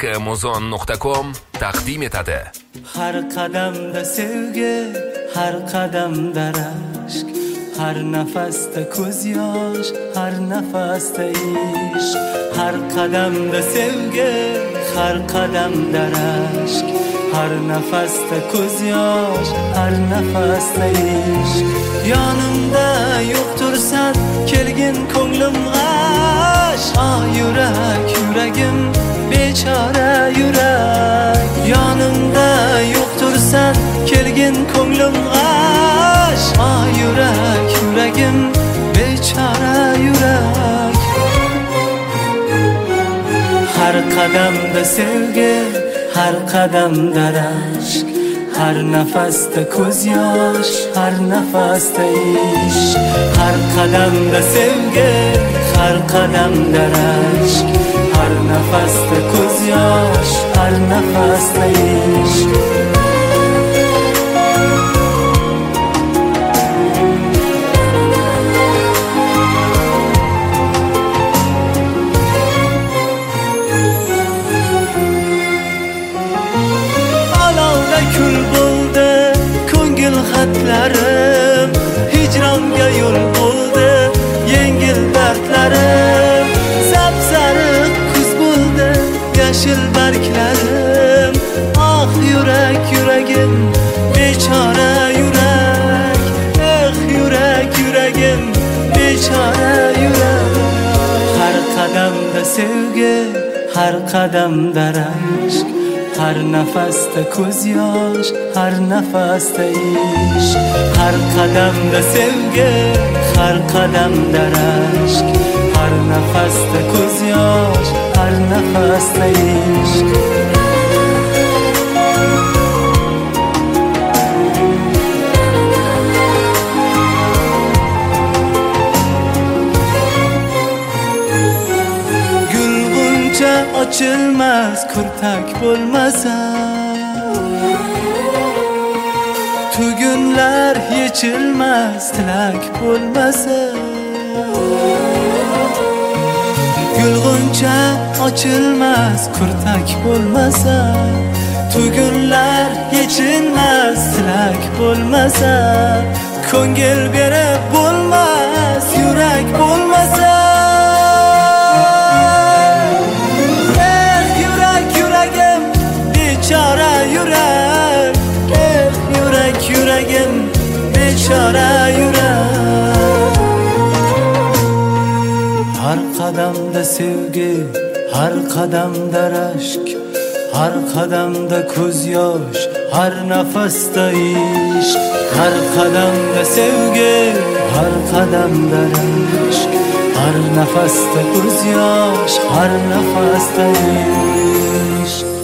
muzon.com taqdim etadi. Har qadamda sevgi, har qadamda rashk, har nafasda ko'z yosh, har nafasda ishq. Har qadamda sevgi, har qadamda rashk, har nafasda ko'z yosh, har nafasda ishq. Yonimda yo'q tursan, kelgin ko'nglim g'ash. Yurak, yuragim bechora yurak. Yonimda yo'q tursan, kelgin ko'nglim g'ash. Yurak, yuragim bechora yurak. Har qadamda sevgi, har qadamda rashk, har nafasda ko'z yosh, har nafasda ishq. Har qadamda sevgi, har qadamda rashk, har nafasda ko'z yosh, har nafasda ishq. Kul bo'ldi ko'ngil xatlarim, hijronga yo'l bo'ldi yengil dardlarim. Sapsariq kuz bo'ldi yashil barglarim. Yurak, yuragim bechora yurak. Yurak, yuragim bechora yurak. Har qadamda sevgi, har qadamda rashk, har nafasda ko'z yosh, har nafasda ishq. Har qadamda sevgi, har qadamda rashk, har nafasda ko'z yosh, har nafasda ishq. Ochilmas kurtak bo'lmasa, tugunlar yechilmas tilak bo'lmasa. Gulg'uncha ochilmas kurtak bo'lmasa, tugunlar yechilmas tilak bo'lmasa. Ko'ngil berib bo'lmas, yurak bo'lmasa. Bechora yurak, yurak, yuragim bechora yurak. Har qadamda sevgi, har qadamda rashk, har qadamda ko'z yosh, har nafasda ishq. Har qadamda sevgi, har qadamda rashk, har nafasda ko'z yosh, har nafasda ishq.